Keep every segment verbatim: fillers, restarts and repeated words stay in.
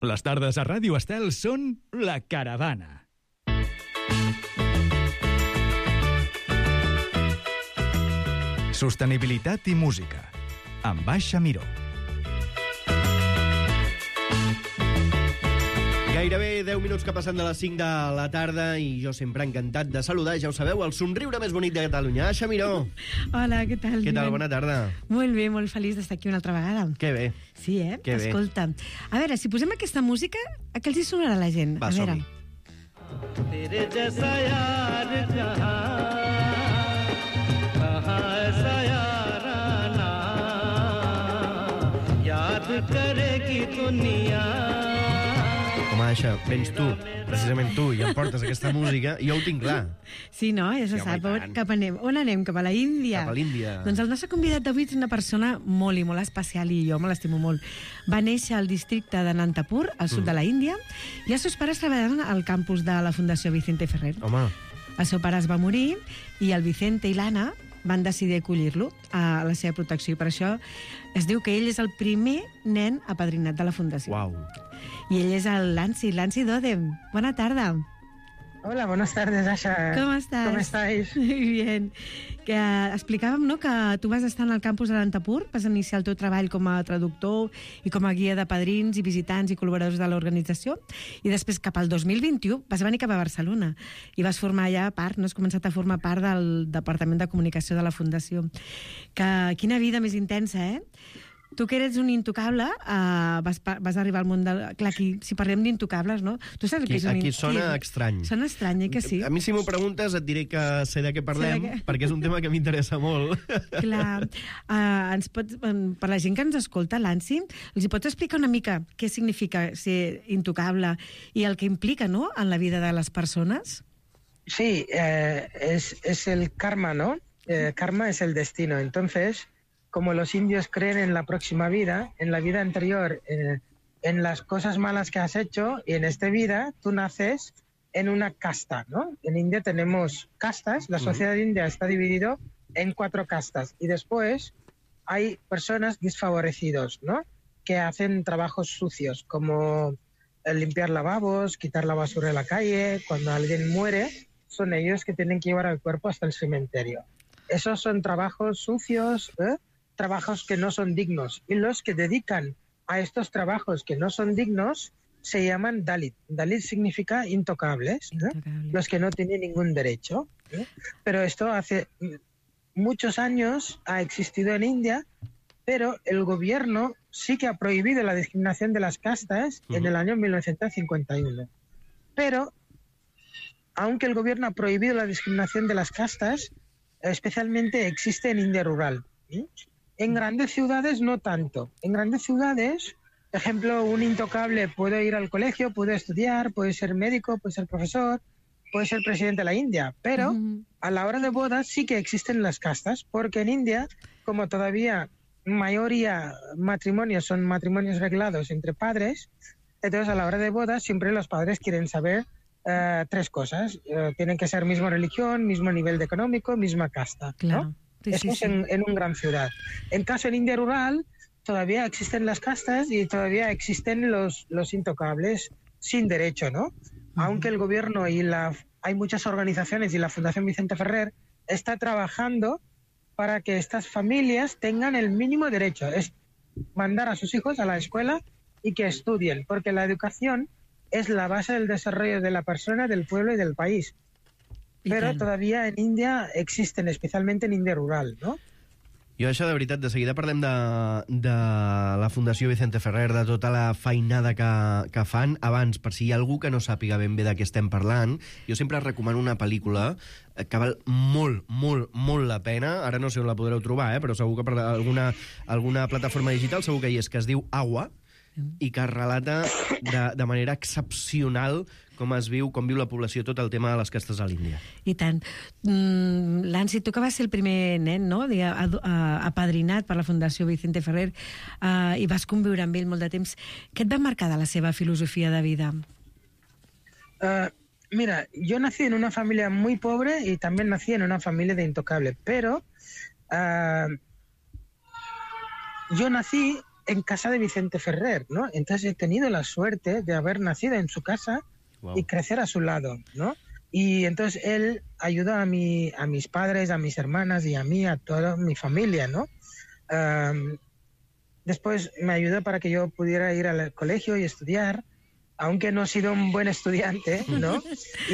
Les tardes a Ràdio Estel són La Caravana. Sostenibilitat i música, amb Baixa Miró. Gairebé deu minuts que passen de les cinc de la tarda i jo sempre encantat de saludar, ja ho sabeu, el somriure més bonic de Catalunya. Aixa Miró. Hola, què tal? Què tal? Bona tarda. Molt bé, molt feliç d'estar aquí una altra vegada. Que bé. Sí, eh? Que bé. Escolta, a veure, si posem aquesta música, a què els hi sonarà a la gent? Va, a veure. som-hi. Tere jaisa yaar jahan, kahan aisa yaarana, yaad karegi duniya. Home, Aixa, vens tu, precisament tu, i em portes aquesta música, i jo ho tinc clar. Sí, no? Ja se Sí, home, sap. i tant. Cap anem? On anem? Cap a la Índia? Cap a l'Índia. Doncs el nostre convidat d'avui és una persona molt i molt especial, i jo me l'estimo molt. Va néixer al districte de Nantapur, al sud mm. de la Índia, i els seus pares treballaven al campus de la Fundació Vicente Ferrer. Home. El seu pare es va morir i el Vicente i l'Anna van decidir acollir-lo a la seva protecció, i per això es diu que ell és el primer nen apadrinat de la Fundació. Uau. I ell és el Lancy, Lancy Dodem. Bona tarda. Hola, buenas tardes, Asha. ¿Cómo estás? ¿Cómo estáis? Muy bien. Que uh, explicàvem, no?, que tu vas estar en el campus de Nantapur, vas iniciar el teu treball com a traductor i com a guia de padrins i visitants i col·laboradors de l'organització, i després cap al dos mil vint-i-u vas venir cap a Barcelona i vas formar ja part, no has començat a formar part del Departament de Comunicació de la Fundació. Que, quina vida més intensa, eh? Tu que eres un intocable, uh, vas, vas arribar al món del... Clar, aquí, si parlem d'intocables, no? Tu saps Aquí, que és un... aquí sona sí, estrany. Sona estrany, eh, que sí? A mi, si m'ho preguntes, et diré que sé de què parlem, Sé de què- perquè és un tema que m'interessa molt. Clar, uh, ens pots, per la gent que ens escolta, Lancy, els hi pots explicar una mica què significa ser intocable i el que implica, no?, en la vida de les persones? Sí, eh, es, es el karma, ¿no? Eh, karma es el destino. Entonces, como los indios creen en la próxima vida, en la vida anterior, eh, en las cosas malas que has hecho, y en esta vida tú naces en una casta, ¿no? En India tenemos castas, la sociedad india está dividida en cuatro castas, y después hay personas desfavorecidos, ¿no?, que hacen trabajos sucios, como eh, limpiar lavabos, quitar la basura de la calle. Cuando alguien muere, son ellos que tienen que llevar el cuerpo hasta el cementerio. Esos son trabajos sucios, ¿eh? Trabajos que no son dignos. Y los que dedican a estos trabajos que no son dignos se llaman Dalit. Dalit significa intocables, ¿eh? Intocable. Los que no tienen ningún derecho, ¿eh? Pero esto hace muchos años ha existido en India, pero el gobierno sí que ha prohibido la discriminación de las castas uh-huh. en el año mil novecientos cincuenta y uno. Pero, aunque el gobierno ha prohibido la discriminación de las castas, especialmente existe en India rural, ¿sí? En grandes ciudades no tanto. En grandes ciudades, por ejemplo, un intocable puede ir al colegio, puede estudiar, puede ser médico, puede ser profesor, puede ser presidente de la India, pero uh-huh. a la hora de bodas sí que existen las castas, porque en India, como todavía mayoría matrimonios son matrimonios reglados entre padres, entonces a la hora de bodas siempre los padres quieren saber uh, tres cosas. Uh, tienen que ser misma religión, mismo nivel económico, misma casta, Claro. ¿no? Sí, Eso sí, es sí. en, en una gran ciudad. En caso en India rural, todavía existen las castas y todavía existen los, los intocables sin derecho, ¿no? Uh-huh. Aunque el gobierno y la... hay muchas organizaciones y la Fundación Vicente Ferrer está trabajando para que estas familias tengan el mínimo derecho, es mandar a sus hijos a la escuela y que estudien, porque la educación es la base del desarrollo de la persona, del pueblo y del país. Però todavía en India existen, especialmente en India rural, ¿no? Jo, això, de veritat, de seguida parlem de, de la Fundació Vicente Ferrer, de tota la feinada que, que fan. Abans, per si hi ha algú que no sàpiga ben bé de què estem parlant, jo sempre recomano una pel·lícula que val molt, molt, molt la pena. Ara no sé on la podreu trobar, eh? Però segur que per alguna, alguna plataforma digital segur que hi és, que es diu Agua, i que relata de, de manera excepcional com es viu, com viu la població, tot el tema de les castes a l'Índia. I tant. Mm, Lancy, tu que vas ser el primer nen, no?, diga, apadrinat per la Fundació Vicente Ferrer, uh, i vas conviure amb ell molt de temps. Què et va marcar de la seva filosofia de vida? Uh, mira, yo nací en una familia muy pobre y también nací en una familia de intocable, pero uh, yo nací en casa de Vicente Ferrer, ¿no? Entonces he tenido la suerte de haber nacido en su casa wow. y crecer a su lado, ¿no? Y entonces él ayudó a, mi, a mis padres, a mis hermanas y a mí, a toda mi familia, ¿no? Um, después me ayudó para que yo pudiera ir al colegio y estudiar, aunque no he sido un buen estudiante, ¿no?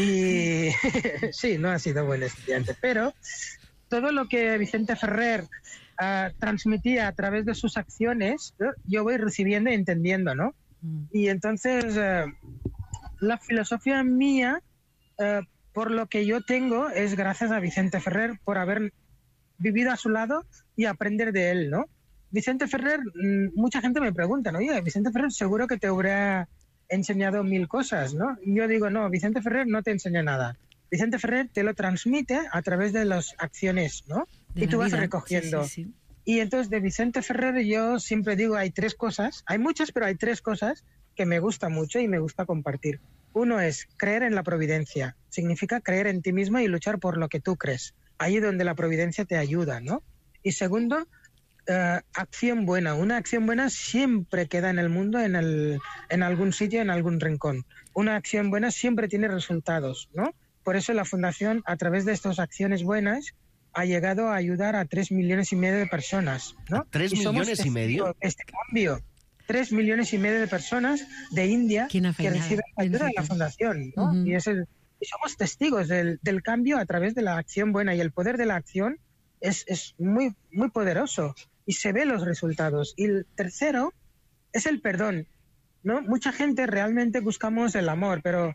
Y sí, no ha sido buen estudiante, pero todo lo que Vicente Ferrer uh, transmitía a través de sus acciones, ¿no? Yo voy recibiendo y entendiendo, ¿no? Mm. Y entonces uh, la filosofía mía, uh, por lo que yo tengo, es gracias a Vicente Ferrer por haber vivido a su lado y aprender de él, ¿no? Vicente Ferrer, mucha gente me pregunta, ¿no? Oye, Vicente Ferrer seguro que te habrá enseñado mil cosas, ¿no? Y yo digo, no, Vicente Ferrer no te enseña nada. Vicente Ferrer te lo transmite a través de las acciones, ¿no? De y tú vas vida. recogiendo. Sí, sí, sí. Y entonces de Vicente Ferrer yo siempre digo, hay tres cosas, hay muchas, pero hay tres cosas que me gusta mucho y me gusta compartir. Uno es creer en la providencia. Significa creer en ti mismo y luchar por lo que tú crees. Ahí donde la providencia te ayuda, ¿no? Y segundo, Uh, acción buena. Una acción buena siempre queda en el mundo, en, el, en algún sitio, en algún rincón. Una acción buena siempre tiene resultados, ¿no? Por eso la Fundación, a través de estas acciones buenas, ha llegado a ayudar a tres millones y medio de personas, ¿no? ¿Tres y millones y medio? Este cambio. Tres millones y medio de personas de India que reciben ayuda de la Fundación, ¿no? Uh-huh. Y, es el, y somos testigos del, del cambio a través de la acción buena. Y el poder de la acción es, es muy, muy poderoso. Y se ven los resultados. Y el tercero es el perdón, ¿no? Mucha gente realmente buscamos el amor, pero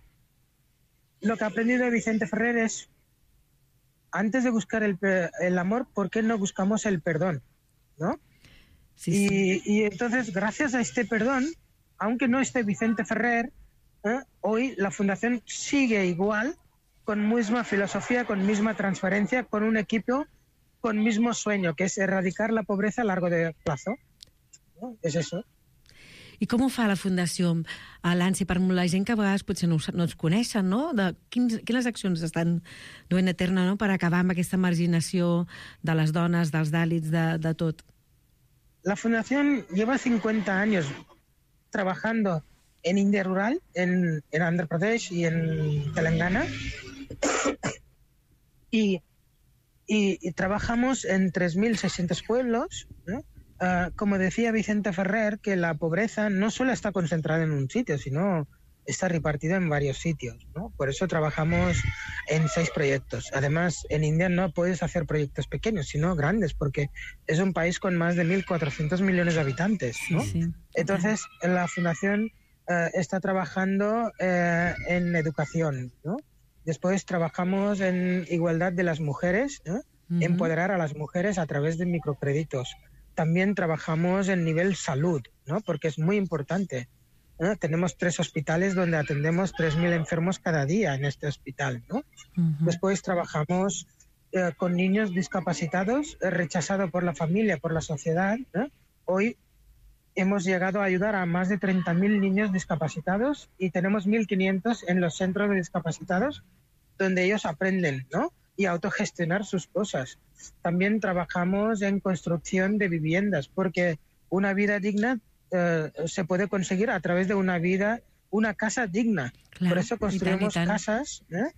lo que he aprendido de Vicente Ferrer es, antes de buscar el, el amor, ¿por qué no buscamos el perdón? ¿No? Sí, y, sí. y entonces, gracias a este perdón, aunque no esté Vicente Ferrer, ¿eh? hoy la Fundación sigue igual, con misma filosofía, con misma transparencia, con un equipo con mismo sueño, que és erradicar la pobreza a largo de plazo. No? És això. I com ho fa la Fundació Lanci per la gent que a vegades potser no, no ens coneixen, no? De quins, quines accions estan duent a terme, no? Per acabar amb aquesta marginació de les dones, dels dàlits, de, de tot? La Fundación lleva cincuenta años trabajando en India rural, en, en Andhra Pradesh y en Telangana. y Y, y trabajamos en tres mil seiscientos pueblos, ¿no? Uh, como decía Vicente Ferrer, que la pobreza no solo está concentrada en un sitio, sino está repartida en varios sitios, ¿no? Por eso trabajamos en seis proyectos. Además, en India no puedes hacer proyectos pequeños, sino grandes, porque es un país con más de mil cuatrocientos millones de habitantes, ¿no? Sí, sí. Entonces, la Fundación uh, está trabajando uh, en educación, ¿no? Después trabajamos en igualdad de las mujeres, ¿eh? uh-huh. empoderar a las mujeres a través de microcréditos. También trabajamos en nivel salud, ¿no? Porque es muy importante. ¿no? Tenemos tres hospitales donde atendemos tres mil enfermos cada día en este hospital, ¿no? Uh-huh. Después trabajamos eh, con niños discapacitados, eh, rechazados por la familia, por la sociedad. ¿eh? Hoy hemos llegado a ayudar a más de treinta mil niños discapacitados y tenemos mil quinientos en los centros de discapacitados donde ellos aprenden, ¿no? Y autogestionar sus cosas. También trabajamos en construcción de viviendas porque una vida digna eh, se puede conseguir a través de una vida, una casa digna. Claro, por eso construimos y tan, y tan. casas ¿eh?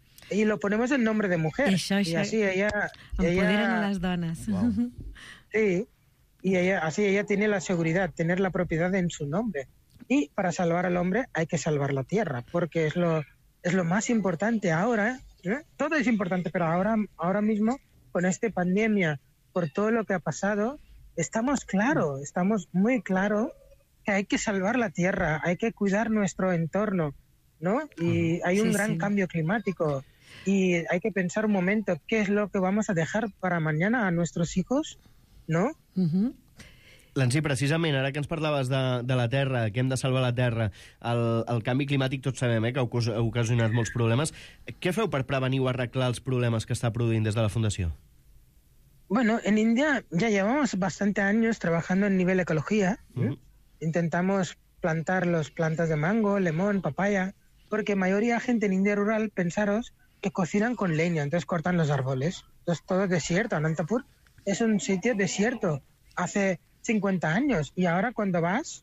y lo ponemos en nombre de mujer. Això, y así ella... Empoderen ella a las dones. Wow. Sí. Y ella, así ella tiene la seguridad, tener la propiedad en su nombre. Y para salvar al hombre hay que salvar la tierra, porque es lo, es lo más importante ahora. ¿eh? Todo es importante, pero ahora, ahora mismo, con esta pandemia, por todo lo que ha pasado, estamos claros, estamos muy claros que hay que salvar la tierra, hay que cuidar nuestro entorno, ¿no? Y hay un sí, gran sí. cambio climático. Y hay que pensar un momento, ¿qué es lo que vamos a dejar para mañana a nuestros hijos? No? Uh-huh. Lanci, precisament, ara que ens parlaves de, de la Terra, que hem de salvar la Terra, el, el canvi climàtic tots sabem eh, que ha ocasionat molts problemes. Què feu per prevenir o arreglar els problemes que està produint des de la Fundació? Bueno, en India ya llevamos bastante años trabajando en nivel ecología. Uh-huh. Intentamos plantar las plantas de mango, limón, papaya, porque mayoría de gente en India rural, pensaros, que cocinan con leña, entonces cortan los árboles. Entonces todo es desierto, Anantapur es un sitio desierto. Hace cincuenta años. Y ahora cuando vas,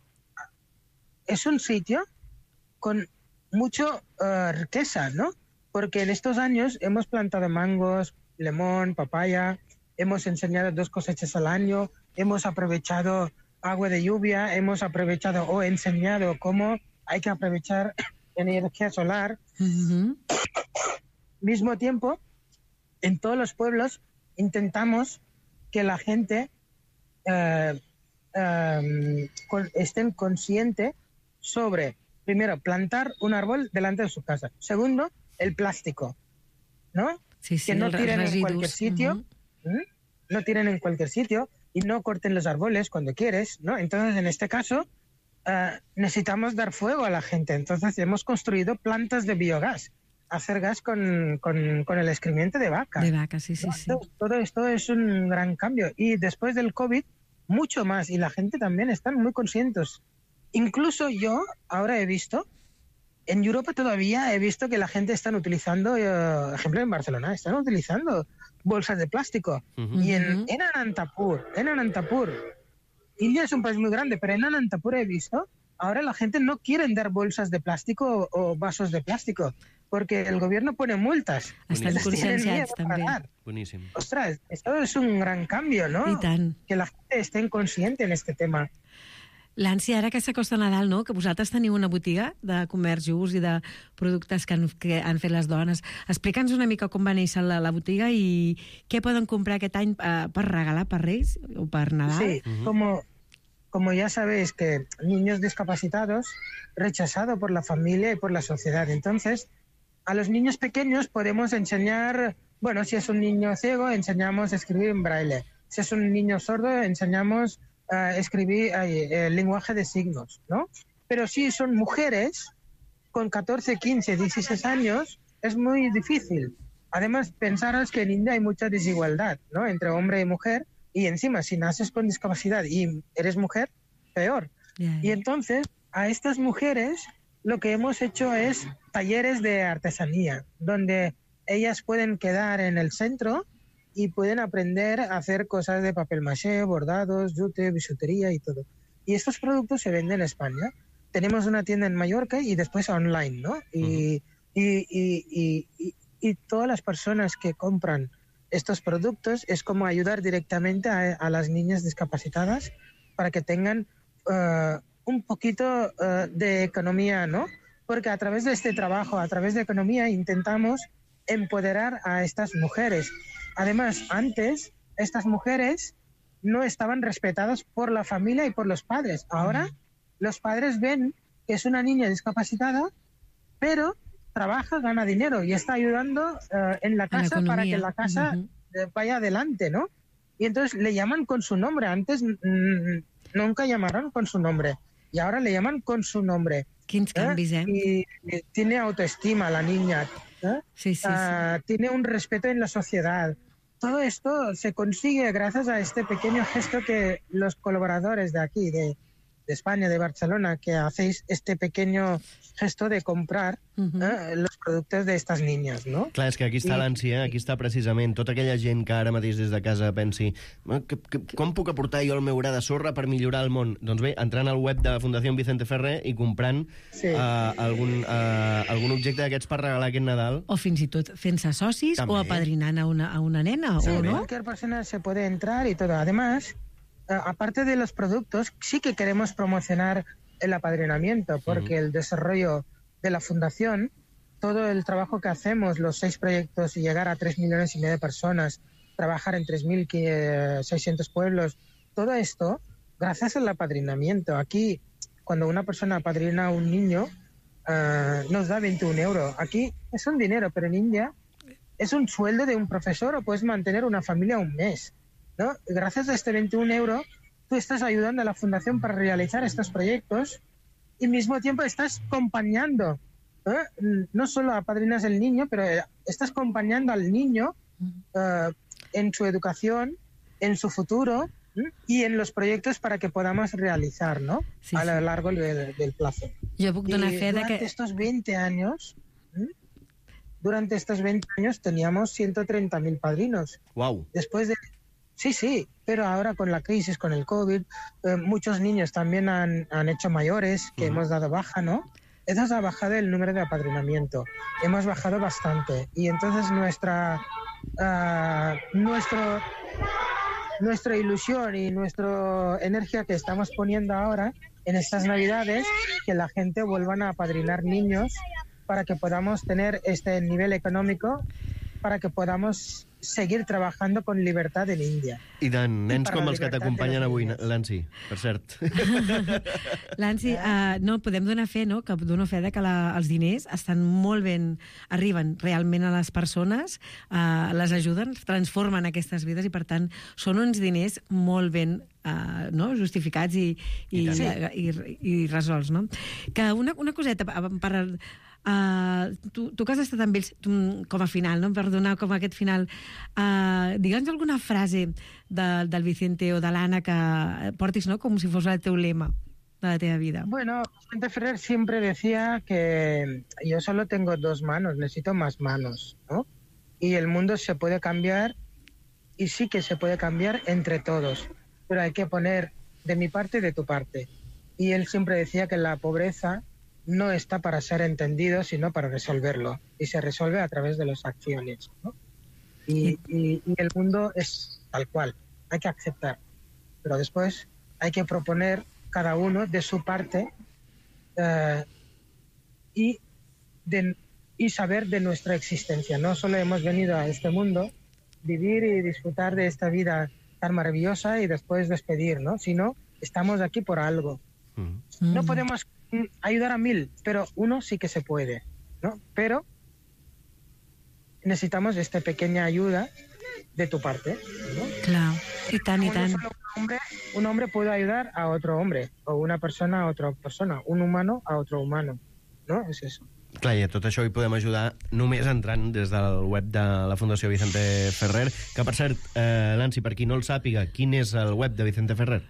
es un sitio con mucha uh, riqueza, ¿no? Porque en estos años hemos plantado mangos, limón, papaya, hemos enseñado dos cosechas al año, hemos aprovechado agua de lluvia, hemos aprovechado o enseñado cómo hay que aprovechar energía solar. Uh-huh. Mismo tiempo, en todos los pueblos intentamos que la gente eh, eh, con, estén consciente sobre, primero, plantar un árbol delante de su casa. Segundo, el plástico, ¿no? Sí, sí, que no el tiren residus. en cualquier sitio, Uh-huh. ¿m? no tiren en cualquier sitio y no corten los árboles cuando quieres, ¿no? Entonces, en este caso, uh, necesitamos dar fuego a la gente. Entonces, hemos construido plantas de biogás, hacer gas con, con, con el excremento de vaca. De vaca, sí, sí, ¿no? sí. Todo, todo esto es un gran cambio. Y después del COVID, mucho más. Y la gente también están muy conscientes. Incluso yo ahora he visto, en Europa todavía he visto que la gente está utilizando, eh, ejemplo en Barcelona, están utilizando bolsas de plástico. Uh-huh. Y en, Ujú. en Anantapur, en Anantapur, India es un país muy grande, pero en Anantapur he visto, ahora la gente no quiere dar bolsas de plástico o, o vasos de plástico, porque el gobierno pone multas. Estan Les tienen conscienciats, miedo a també. pagar. Boníssim. Ostras, esto es un gran cambio, ¿no? I tant. Que la gente esté consciente en este tema. L'ànsia, ara que s'acosta Nadal, no? Que vosaltres teniu una botiga de comerç just i de productes que han, que han fet les dones. Explica'ns una mica com va néixer la, la botiga i què poden comprar aquest any eh, per regalar per Reis o per Nadal. Sí, Ujú. como, como ya sabéis que niños discapacitados, rechazado por la familia y por la sociedad. Entonces, a los niños pequeños podemos enseñar, bueno, si es un niño ciego, enseñamos a escribir en braille. Si es un niño sordo, enseñamos a escribir ay, el lenguaje de signos, ¿no? Pero si son mujeres con catorce, quince, dieciséis años, es muy difícil. Además, pensaros que en India hay mucha desigualdad, ¿no? Entre hombre y mujer, y encima, si naces con discapacidad y eres mujer, peor. Ja, Y ja. entonces, a estas mujeres lo que hemos hecho es talleres de artesanía, donde ellas pueden quedar en el centro y pueden aprender a hacer cosas de papel maché, bordados, yute, bisutería y todo. Y estos productos se venden en España. Tenemos una tienda en Mallorca y después online, ¿no? Y, y, y, y, y, y todas las personas que compran estos productos es como ayudar directamente a, a las niñas discapacitadas para que tengan uh, un poquito uh, de economía, ¿no? Porque a través de este trabajo, a través de economía, intentamos empoderar a estas mujeres. Además, antes, estas mujeres no estaban respetadas por la familia y por los padres. Ahora, los padres ven que es una niña discapacitada, pero trabaja, gana dinero y está ayudando uh, en la A la casa para que economía. la casa Ujú. eh, vaya adelante, ¿no? Y entonces le llaman con su nombre. Antes mm, nunca llamaron con su nombre. Y ahora le llaman con su nombre. Quins ¿eh? canvis, eh? Y, y tiene autoestima la niña. ¿eh? Sí, sí, sí. Ah, tiene un respeto en la sociedad. Todo esto se consigue gracias a este pequeño gesto que los colaboradores de aquí, de, de España, de Barcelona, que hacéis este pequeño gesto de comprar Ujú. eh, los productos de estas niñas, ¿no? Clar, és que aquí està I- l'ànsia, aquí està precisament tota aquella gent que ara mateix des de casa pensi "Ah, que, que, com puc aportar jo el meu gra de sorra per millorar el món?" Doncs bé, entrant al web de la Fundació Vicente Ferrer i comprant Sí. uh, algun, uh, algun objecte d'aquests per regalar aquest Nadal. O fins i tot fent-se socis També. o apadrinant a una, a una nena, Sí, o no? cualquier persona se puede entrar y todo. Además, eh, aparte de los productos, sí que queremos promocionar el apadrinamiento, porque el desarrollo de la fundación, todo el trabajo que hacemos, los seis proyectos y llegar a tres millones y medio de personas, trabajar en tres mil seiscientos pueblos, todo esto gracias al apadrinamiento. Aquí, cuando una persona apadrina a un niño, eh, nos da veintiún euros. Aquí es un dinero, pero en India es un sueldo de un profesor o puedes mantener una familia un mes, ¿no? Y gracias a este veintiún euros, tú estás ayudando a la fundación para realizar estos proyectos y al mismo tiempo estás acompañando, ¿eh? No solo apadrinas el niño, pero eh, estás acompañando al niño eh, en su educación, en su futuro, ¿eh? Y en los proyectos para que podamos realizar, ¿no? Sí, a lo sí. largo del, del plazo. Jo puc Y donar fe de durante que... estos veinte años, ¿eh? durante estos veinte años teníamos ciento treinta mil padrinos. Uau! Después de Sí, sí, pero ahora con la crisis, con el COVID, eh, muchos niños también han, han hecho mayores, que uh-huh. hemos dado baja, ¿no? Entonces ha bajado el número de apadrinamiento. Hemos bajado bastante. Y entonces nuestra, uh, nuestro, nuestra ilusión y nuestra energía que estamos poniendo ahora en estas Navidades, que la gente vuelvan a apadrinar niños para que podamos tener este nivel económico, para que podamos seguir trabajant con llibertat en Índia. I de nens com els que t'acompanyen avui, Lanci, per cert. Lanci, uh, no, podem donar fe, no?, que dono fe de que la, els diners estan molt ben, arriben realment a les persones, uh, les ajuden, transformen aquestes vides i, per tant, són uns diners molt ben uh, no? justificats i, i, I, i, i, i resolts, no? Que una, una coseta, per... Uh, tu, tu que has estat amb ells tu, com a final, no? Per donar com a aquest final, uh, digue'ns alguna frase de, del Vicente o de l'Anna que portis, no?, com si fos el teu lema de la teva vida. Bueno, Vicente Ferrer siempre decía que yo solo tengo dos manos, necesito más manos, ¿no? Y el mundo se puede cambiar, y sí que se puede cambiar entre todos, pero hay que poner de mi parte y de tu parte. Y él siempre decía que la pobreza no está para ser entendido, sino para resolverlo. Y se resuelve a través de las acciones, ¿no? Y, y, y el mundo es tal cual. Hay que aceptar. Pero después hay que proponer cada uno de su parte uh, y, de, y saber de nuestra existencia. No solo hemos venido a este mundo, vivir y disfrutar de esta vida tan maravillosa y después despedir, ¿no? Sino estamos aquí por algo. Mm. No podemos ayudar a mil, pero uno sí que se puede, ¿no? Pero necesitamos esta pequeña ayuda de tu parte, ¿no? Claro, y tan, y tan. Solo un hombre, un hombre puede ayudar a otro hombre, o una persona a otra persona, un humano a otro humano, ¿no? Es eso. Clar, i a tot això hi podem ajudar només entrant des del web de la Fundació Vicente Ferrer, que, per cert, eh, Lanci, per qui no el sàpiga, quin és el web de Vicente Ferrer?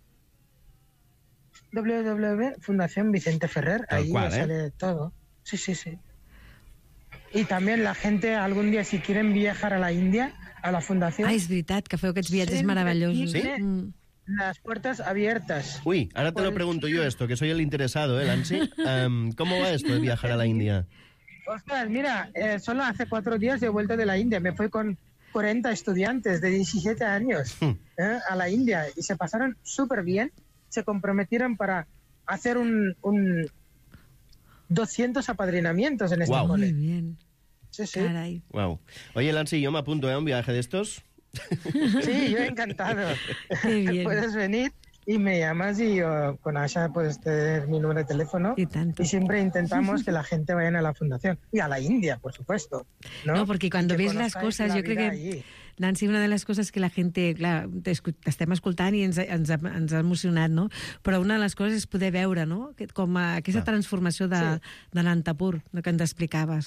doble u doble u doble u punto Fundación Vicente Ferrer, Tal ahí cual, ya sale ¿eh? todo. Sí, sí, sí. Y también la gente, algún día, si quieren viajar a la India, a la Fundación... Ah, és veritat, que feu aquests viatges meravellosos. ¿Sí? Mm. Las puertas abiertas. Uy, ahora te lo pregunto yo esto, que soy el interesado, ¿eh, Lanci? Um, ¿Cómo va esto de viajar a la India? Ostras, mira, eh, solo hace cuatro días he vuelto de la India. Me fui con cuarenta estudiantes de diecisiete años Hmm. eh, a la India y se pasaron súper bien. Se comprometieron para hacer un, un doscientos apadrinamientos en este Guau. cole. Muy bien. Sí, sí. Carai. Wow. Oye, Lanci, yo me apunto, ¿eh? A un viaje de estos. Sí, yo encantado. Qué bien. Puedes venir y me llamas y yo con Asha puedes tener mi número de teléfono. Y tanto. Y siempre intentamos que la gente vaya a la fundación. Y a la India, por supuesto. No, No, porque cuando Y que ves las conozcáis cosas, la yo creo vida que... allí. Nancy, una de les coses que la gente, clar, t'estem escoltant i ens, ens, ha, ens ha emocionat, no? Però una de les coses és poder veure, no?, com a, aquesta transformació de, Sí. de l'Antapur, que ens explicaves.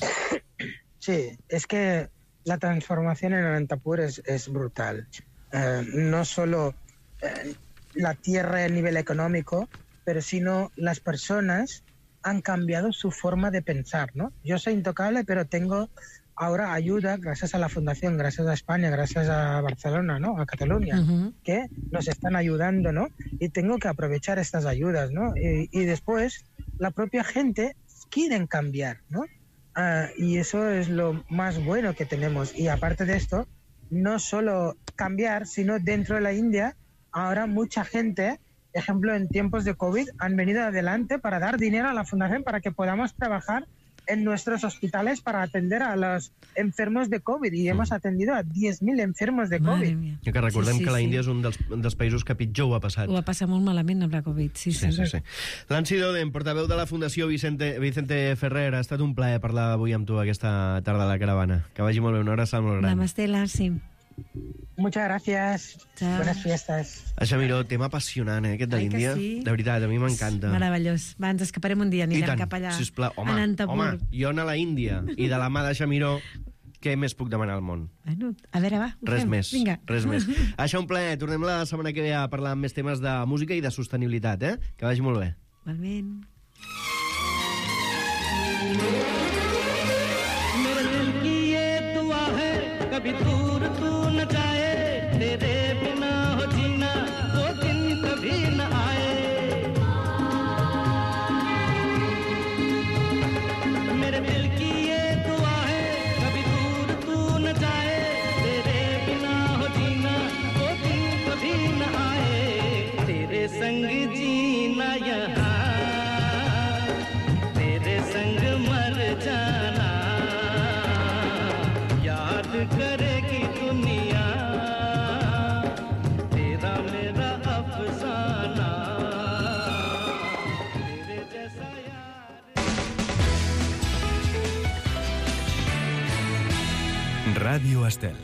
Sí, es que la transformación en Anantapur es, es brutal. Eh, no solo eh, la tierra a nivel económico, pero sino las personas han cambiado su forma de pensar, ¿no? Yo soy intocable, pero tengo ahora ayuda gracias a la Fundación, gracias a España, gracias a Barcelona, ¿no? A Cataluña, Uh-huh. que nos están ayudando, ¿no? Y tengo que aprovechar estas ayudas, ¿no? Y, y después la propia gente quieren cambiar, ¿no? Uh, y eso es lo más bueno que tenemos. Y aparte de esto, no solo cambiar, sino dentro de la India, ahora mucha gente, ejemplo, en tiempos de COVID, han venido adelante para dar dinero a la Fundación para que podamos trabajar en nuestros hospitales para atender a los enfermos de COVID. Y hemos atendido a diez mil enfermos de Mare COVID. mia. Que recordem Sí, sí, que la sí. Índia és un dels, dels països que pitjor ho ha passat. Ho va passar molt malament amb la Covid, sí, sí. Sí, sí, sí. Lanci Doden, portaveu de la Fundació Vicente, Vicente Ferrer, ha estat un plaer parlar avui amb tu aquesta tarda a la caravana. Que vagi molt bé, una abraçada molt gran. Namaste, Larsi. Muchas gracias. Chao. Buenas fiestas. Això, Miró, tema apassionant, eh, aquest de Ai que l'Índia. sí? De veritat, a mi m'encanta. Meravellós. Va, ens escaparem un dia, I anirem tant, cap allà. sisplau. Home, a Anantapur. home, jo anar a la Índia i de la mà de Xamiró, què més puc demanar al món? Bueno, a veure, va. ho Res fem. més, Vinga. res més. Això, un plaer. Tornem la setmana que ve a parlar amb més temes de música i de sostenibilitat, eh? Que vagi molt bé. Igualment. मेरे दिल की ये दुआ है कभी दूर तू न जाए तेरे करेगी दुनिया तेरा मेरा अफसाना तेरे जैसा यार। Ràdio Estel.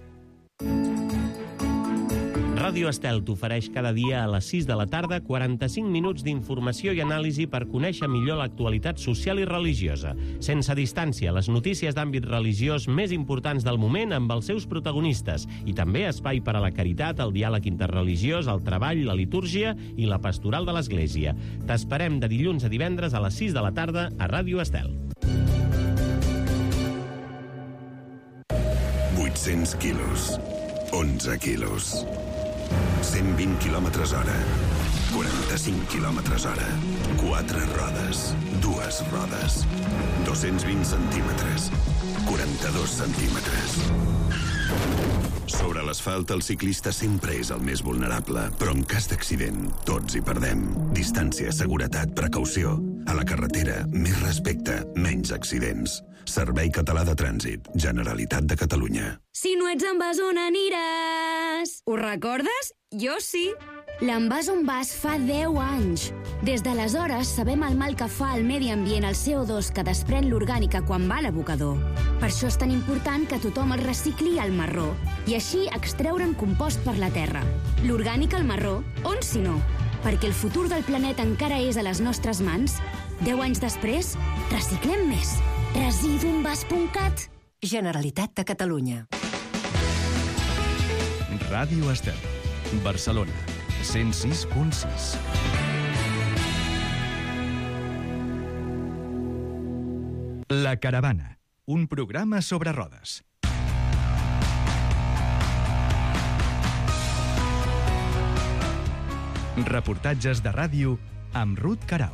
Ràdio Estel t'ofereix cada dia a les sis de la tarda quaranta-cinc minuts d'informació i anàlisi per conèixer millor l'actualitat social i religiosa. Sense distància, les notícies d'àmbit religiós més importants del moment amb els seus protagonistes i també espai per a la caritat, el diàleg interreligiós, el treball, la litúrgia i la pastoral de l'Església. T'esperem de dilluns a divendres a les sis de la tarda a Ràdio Estel. vuit-cents quilos. onze quilos. cent vint quilòmetres hora. quaranta-cinc quilòmetres hora. quatre rodes. dues rodes. dos-cents vint centímetres. quaranta-dos centímetres. Sobre l'asfalt, el ciclista sempre és el més vulnerable, però en cas d'accident, tots hi perdem. Distància, seguretat, precaució. A la carretera, més respecte, menys accidents. Servei Català de Trànsit, Generalitat de Catalunya. Si no ets envàs, on aniràs? Ho recordes? Jo sí. L'envàs on vas fa deu anys. Des d'aleshores sabem el mal que fa al medi ambient el C O dos que desprèn l'orgànica quan va a l'abocador. Per això és tan important que tothom el recicli al marró i així extreure'n compost per la terra. L'orgànica al marró, on si no? Perquè el futur del planeta encara és a les nostres mans. Deu anys després, reciclem més. residuenvas punt cat. Generalitat de Catalunya. Ràdio Estel. Barcelona. cent sis punt sis. La Caravana. Un programa sobre rodes. Reportatges de ràdio amb Ruth Queralt.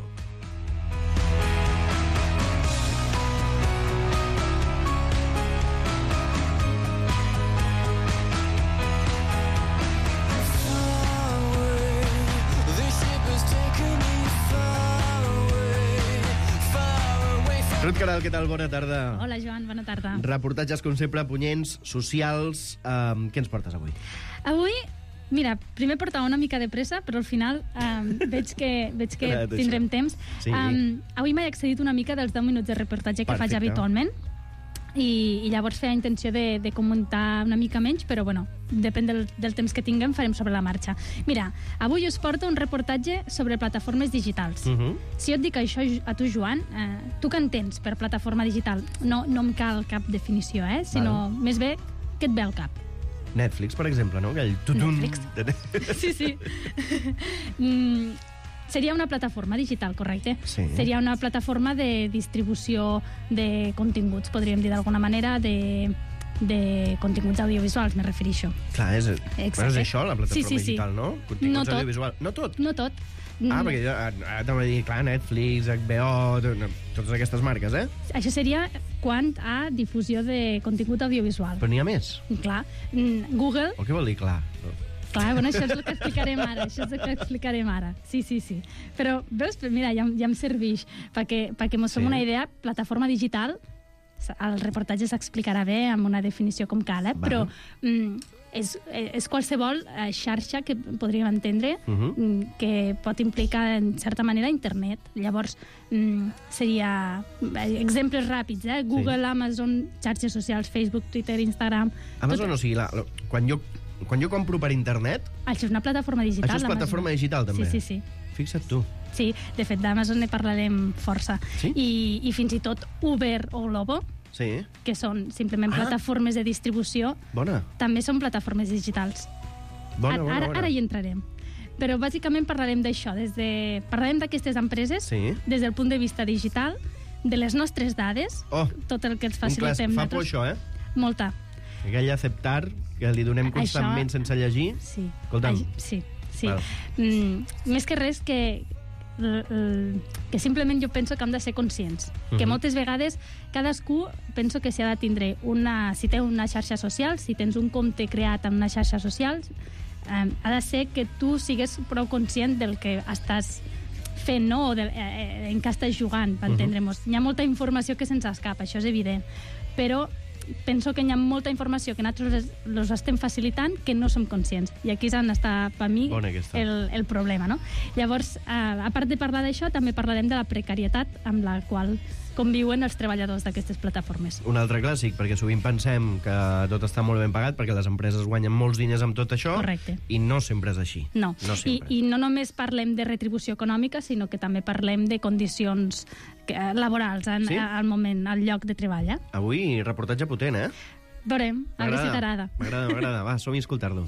Ruth Queralt, què tal? Bona tarda. Hola, Joan, bona tarda. Reportatges, com sempre, punyents, socials. Um, què ens portes avui? Avui, mira, primer portava una mica de pressa, però al final um, veig que, veig que tindrem temps. Sí. Um, avui m'he accedit una mica dels deu minuts de reportatge que Perfecte. faig habitualment. I, i llavors feia intenció de, de comentar una mica menys, però bueno, depèn del, del temps que tinguem, farem sobre la marxa. Mira, avui us porto un reportatge sobre plataformes digitals. Uh -huh. Si jo et dic això a tu, Joan, eh, tu què entens per plataforma digital? No, no em cal cap definició, eh? Sinó Vale. més bé, què et ve al cap? Netflix, per exemple, no? Aquell tutun... Netflix. Sí, sí. mm, seria una plataforma digital, correcte? Sí. Seria una plataforma de distribució de continguts, podríem dir d'alguna manera, de, de continguts audiovisuals, me refereixo. Clar, és, Exacte. bueno, és això, la plataforma Sí, sí, sí. digital, no? Continguts No tot. audiovisuals. No tot? No tot. Ah, Mm, perquè jo, ara t'anava a dir, clar, Netflix, H B O, to- no, totes aquestes marques, eh? Això seria quant a difusió de contingut audiovisual. Però n'hi ha més. Clar, mm, Google... O què vol dir, clar? Clar, bueno, això és el que explicarem ara, això és el que explicarem ara. Sí, sí, sí. Però, veus, mira, ja, ja em serveix, perquè, perquè mos fem Sí. una idea, plataforma digital, el reportatge s'explicarà bé amb una definició com cal, eh? Val. Però mm, és, és qualsevol eh, xarxa que podríem entendre Uh -huh. mm, que pot implicar, en certa manera, internet. Llavors, mm, seria... eh, exemples ràpids, eh? Google, Amazon, xarxes socials, Facebook, Twitter, Instagram... Amazon, o sigui, la, la, quan, jo, quan jo compro per internet, Això és una plataforma digital. això és d'Amazon. plataforma digital, també? Sí, sí, sí. Fixa't tu. Sí, de fet, d'Amazon ne parlarem força. Sí? I, I fins i tot Uber o Globo, Sí, que són simplement Ah. plataformes de distribució, bona. també són plataformes digitals. Bona, ara, bona, ara, bona. ara hi entrarem. Però bàsicament parlarem d'això, des de... parlarem d'aquestes empreses Sí. des del punt de vista digital, de les nostres dades, Oh, tot el que ens un clàssic. facilitem. Fa por nosaltres. això, eh? Molta. Aquell acceptar que li donem constantment Això- sense llegir. Sí. Escolta'm. Ai, sí, sí. Val. Mm, més que res que l- l- que simplement jo penso que hem de ser conscients. Que Mhm. moltes vegades cadascú penso que s'ha de tindre una... Si té una xarxa social, si tens un compte creat en una xarxa social, eh, ha de ser que tu sigues prou conscient del que estàs fent, no? O de, eh, en què estàs jugant, per Mhm. entendre'ns. Hi ha molta informació que se'ns escapa, això és evident. Però penso que hi ha molta informació que nosaltres els estem facilitant que no som conscients. I aquí és on està, per mi, el, el problema, no? Llavors, a, a part de parlar d'això, també parlarem de la precarietat amb la qual conviuen els treballadors d'aquestes plataformes. Un altre clàssic, perquè sovint pensem que tot està molt ben pagat perquè les empreses guanyen molts diners amb tot això. Correcte. I no sempre és així. No, no I, i no només parlem de retribució econòmica, sinó que també parlem de condicions laborals en, sí? al moment, al lloc de treball. Eh? Avui, reportatge potent, eh? Veurem, a veure si t'agrada. M'agrada, m'agrada. Va, som-hi a escoltar-lo.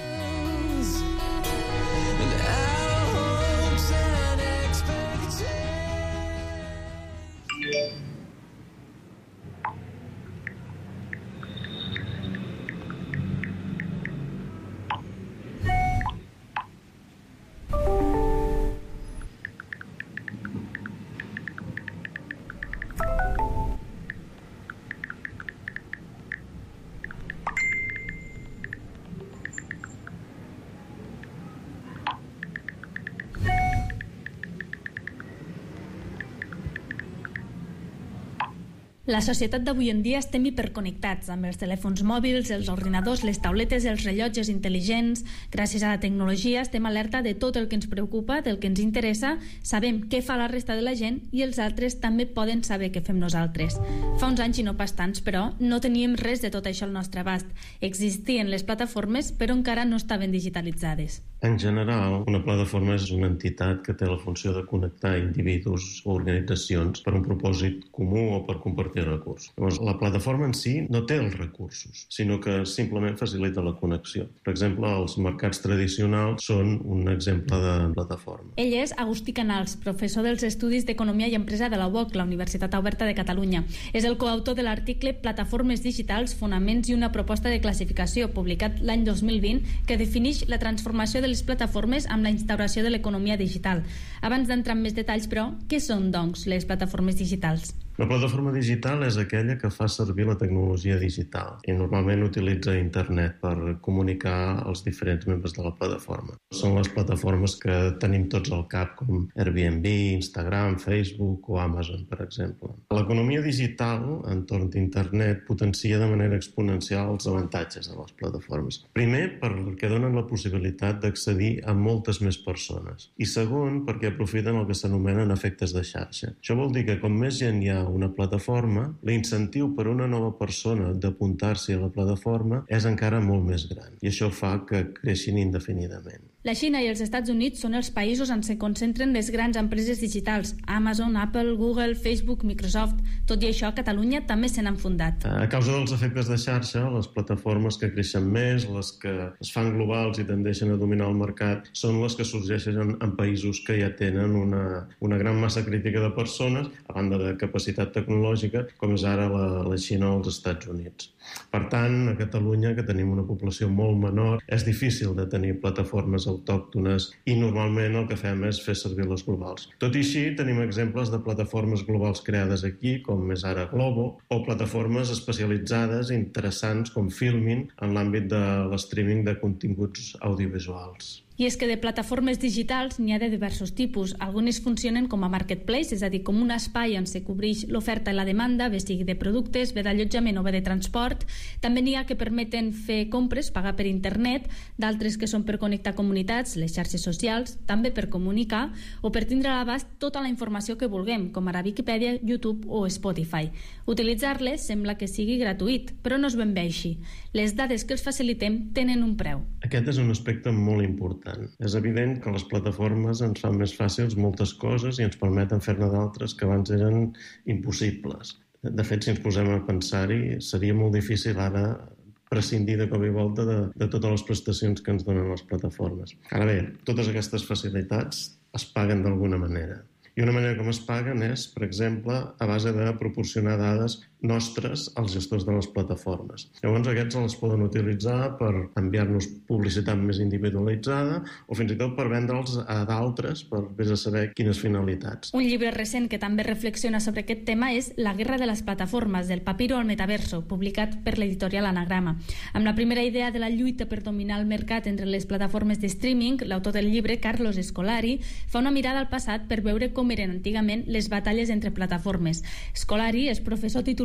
La societat d'avui en dia estem hiperconnectats amb els telèfons mòbils, els ordinadors, les tauletes, els rellotges intel·ligents. Gràcies a la tecnologia estem alerta de tot el que ens preocupa, del que ens interessa, sabem què fa la resta de la gent i els altres també poden saber què fem nosaltres. Fa uns anys i no pas tants, però, no teníem res de tot això al nostre abast. Existien les plataformes, però encara no estaven digitalitzades. En general, una plataforma és una entitat que té la funció de connectar individus o organitzacions per un propòsit comú o per compartir recursos. Llavors, la plataforma en si no té els recursos, sinó que simplement facilita la connexió. Per exemple, els mercats tradicionals són un exemple de plataforma. Ell és Agustí Canals, professor dels Estudis d'Economia i Empresa de la U O C, la Universitat Oberta de Catalunya. És el coautor de l'article Plataformes digitals, fonaments i una proposta de classificació, publicat l'any dos mil vint, que defineix la transformació de les plataformes amb la instauració de l'economia digital. Abans d'entrar en més detalls, però, què són, doncs, les plataformes digitals? La plataforma digital és aquella que fa servir la tecnologia digital i normalment utilitza internet per comunicar els diferents membres de la plataforma. Són les plataformes que tenim tots al cap, com Airbnb, Instagram, Facebook o Amazon, per exemple. L'economia digital, entorn d'internet, potencia de manera exponencial els avantatges de les plataformes. Primer, perquè donen la possibilitat d'accedir a moltes més persones. I segon, perquè aprofiten el que s'anomenen efectes de xarxa. Això vol dir que com més gent hi ha una plataforma, l'incentiu per una nova persona d'apuntar-s'hi a la plataforma és encara molt més gran i això fa que creixin indefinidament. La Xina i els Estats Units són els països on se concentren les grans empreses digitals. Amazon, Apple, Google, Facebook, Microsoft. Tot i això, a Catalunya també se n'han fundat. A causa dels efectes de xarxa, les plataformes que creixen més, les que es fan globals i tendeixen a dominar el mercat, són les que sorgeixen en, en països que ja tenen una, una gran massa crítica de persones, a banda de capacitat tecnològica, com és ara la, la Xina o els Estats Units. Per tant, a Catalunya, que tenim una població molt menor, és difícil de tenir plataformes autòctones i normalment el que fem és fer servir les globals. Tot i així, tenim exemples de plataformes globals creades aquí, com és ara Globo, o plataformes especialitzades i interessants com Filmin en l'àmbit de l'streaming de continguts audiovisuals. I és que de plataformes digitals n'hi ha de diversos tipus. Algunes funcionen com a marketplace, és a dir, com un espai on se cobreix l'oferta i la demanda, bé sigui de productes, bé d'allotjament o bé de transport. També n'hi ha que permeten fer compres, pagar per internet, d'altres que són per connectar comunitats, les xarxes socials, també per comunicar o per tindre a l'abast tota la informació que vulguem, com ara Wikipedia, YouTube o Spotify. Utilitzar-les sembla que sigui gratuït, però no és ben bé així. Les dades que els facilitem tenen un preu. Aquest és un aspecte molt important. És evident que les plataformes ens fan més fàcils moltes coses i ens permeten fer-ne d'altres que abans eren impossibles. De fet, si ens posem a pensar-hi, seria molt difícil ara prescindir de cop i volta de, de totes les prestacions que ens donen les plataformes. Ara bé, totes aquestes facilitats es paguen d'alguna manera. I una manera com es paguen és, per exemple, a base de proporcionar dades nostres als gestors de les plataformes. Llavors aquests els poden utilitzar per enviar-nos publicitat més individualitzada o fins i tot per vendre'ls a d'altres per vés a saber quines finalitats. Un llibre recent que també reflexiona sobre aquest tema és La guerra de les plataformes, del papiro al metaverso, publicat per l'editorial Anagrama. Amb la primera idea de la lluita per dominar el mercat entre les plataformes de streaming, l'autor del llibre, Carlos Scolari, fa una mirada al passat per veure com eren antigament les batalles entre plataformes. Scolari és professor titular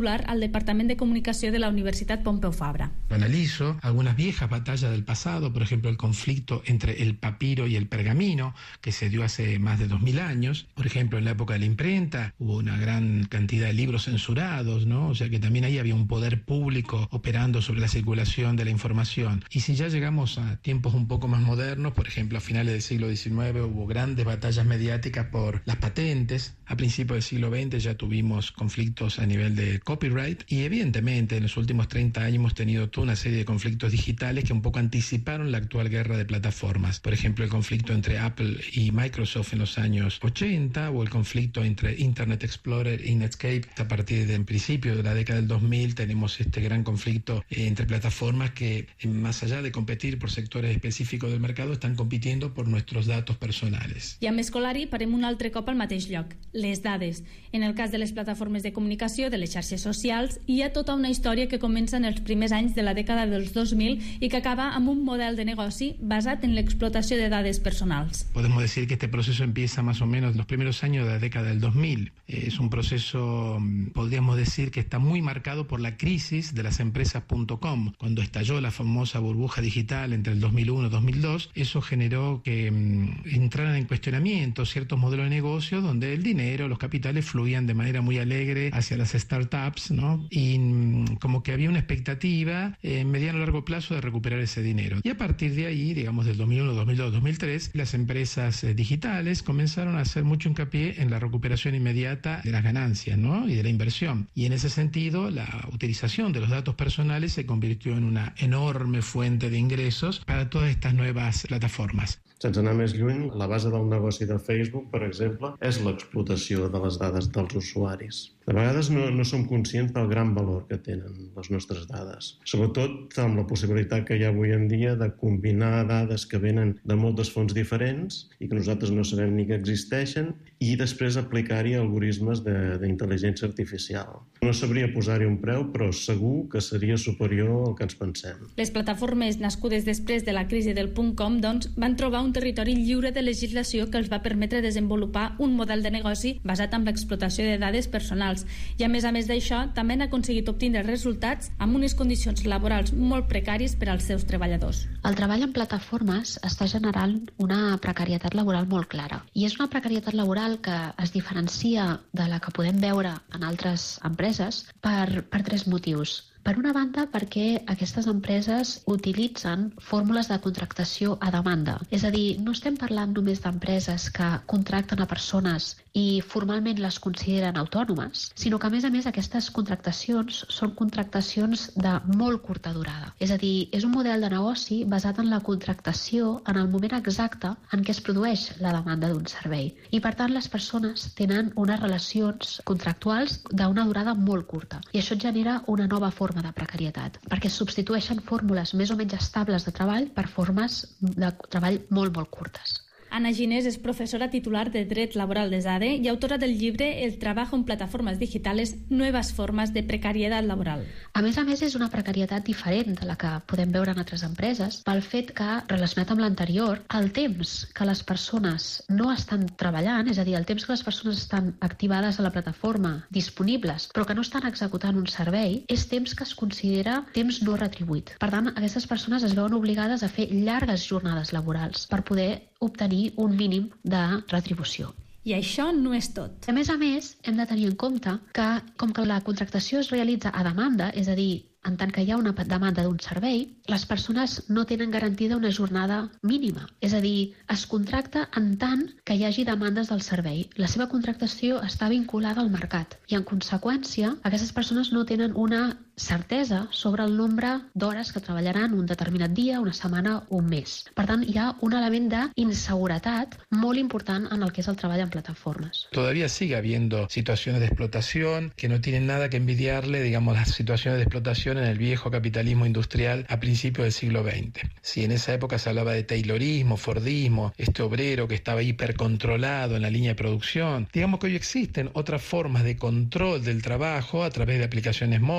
titular al Departament de Comunicació de la Universitat Pompeu Fabra. Analizo algunas viejas batallas del pasado, por ejemplo, el conflicto entre el papiro y el pergamino, que se dio hace más de dos mil años. Por ejemplo, en la época de la imprenta hubo una gran cantidad de libros censurados, ¿no? O sea que también ahí había un poder público operando sobre la circulación de la información. Y si ya llegamos a tiempos un poco más modernos, por ejemplo, a finales del siglo diecinueve hubo grandes batallas mediáticas por las patentes. A principios del siglo veinte ya tuvimos conflictos a nivel de copyright y evidentemente en los últimos treinta años hemos tenido toda una serie de conflictos digitales que un poco anticiparon la actual guerra de plataformas. Por ejemplo, el conflicto entre Apple y Microsoft en los años ochenta o el conflicto entre Internet Explorer y Netscape. A partir del principio de la década del dos mil tenemos este gran conflicto entre plataformas que, más allá de competir por sectores específicos del mercado, están compitiendo por nuestros datos personales. I amb Escolari parem un altre cop al mateix lloc, les dades. En el cas de les plataformes de comunicació, de les xarxes socials, hi ha tota una història que comença en els primers anys de la dècada dels dos mil i que acaba amb un model de negoci basat en l'explotació de dades personals. Podemos decir que este proceso empieza más o menos en los primeros años de la década del dos mil. Es un proceso, podríamos decir, que está muy marcado por la crisis de las empresas punto com. Cuando estalló la famosa burbuja digital entre el dos mil uno y dos mil dos, eso generó que um, entraran en cuestionamiento ciertos modelos de negocio donde el dinero, los capitales fluían de manera muy alegre hacia las startups, ¿no? Y um, como que había una expectativa en eh, mediano y largo plazo de recuperar ese dinero. Y a partir de ahí, digamos del dos mil uno, dos mil dos, dos mil tres, las empresas eh, digitales comenzaron a hacer mucho hincapié en la recuperación inmediata de las ganancias, ¿no? Y de la inversión. Y en ese sentido, la utilización de los datos personales se convirtió en una enorme fuente de ingresos para todas estas nuevas plataformas. Sense anar més lluny, la base del negoci de Facebook, per exemple, és l'explotació de les dades dels usuaris. De vegades no, no som conscients del gran valor que tenen les nostres dades. Sobretot amb la possibilitat que hi ha avui en dia de combinar dades que venen de moltes fonts diferents i que nosaltres no sabem ni que existeixen i després aplicar-hi algoritmes d'intel·ligència artificial. No sabria posar-hi un preu, però segur que seria superior al que ens pensem. Les plataformes nascudes després de la crisi del punt com doncs, van trobar un territori lliure de legislació que els va permetre desenvolupar un model de negoci basat en l'explotació de dades personals. I a més a més d'això, també han aconseguit obtenir resultats amb unes condicions laborals molt precàries per als seus treballadors. El treball en plataformes està generant una precarietat laboral molt clara. I és una precarietat laboral que es diferencia de la que podem veure en altres empreses per, per tres motius. Per una banda, perquè aquestes empreses utilitzen fórmules de contractació a demanda. És a dir, no estem parlant només d'empreses que contracten a persones i formalment les consideren autònomes, sinó que, a més a més, aquestes contractacions són contractacions de molt curta durada. És a dir, és un model de negoci basat en la contractació en el moment exacte en què es produeix la demanda d'un servei. I, per tant, les persones tenen unes relacions contractuals d'una durada molt curta. I això genera una nova forma de precarietat, perquè substitueixen fórmules més o menys estables de treball per formes de treball molt, molt curtes. Ana Ginés és professora titular de Dret Laboral de SADE i autora del llibre El trabajo en plataformas digitales, nuevas formas de precariedad laboral. A més a més, és una precarietat diferent de la que podem veure en altres empreses pel fet que, relacionat amb l'anterior, el temps que les persones no estan treballant, és a dir, el temps que les persones estan activades a la plataforma, disponibles, però que no estan executant un servei, és temps que es considera temps no retribuït. Per tant, aquestes persones es veuen obligades a fer llargues jornades laborals per poder obtenir un mínim de retribució. I això no és tot. A més a més, hem de tenir en compte que, com que la contractació es realitza a demanda, és a dir, en tant que hi ha una demanda d'un servei, les persones no tenen garantida una jornada mínima. És a dir, es contracta en tant que hi hagi demandes del servei. La seva contractació està vinculada al mercat i, en conseqüència, aquestes persones no tenen una certesa sobre el nombre d'hores que treballaran un determinat dia, una setmana o un mes. Per tant, hi ha un element d'inseguretat molt important en el que és el treball en plataformes. Todavía sigue habiendo situaciones de explotación que no tienen nada que envidiarle, digamos, las situaciones de explotación en el viejo capitalismo industrial a principios del siglo veinte. Si en esa época se hablaba de taylorismo, fordismo, este obrero que estaba hipercontrolado en la línea de producción, digamos que hoy existen otras formas de control del trabajo a través de aplicaciones móviles, a través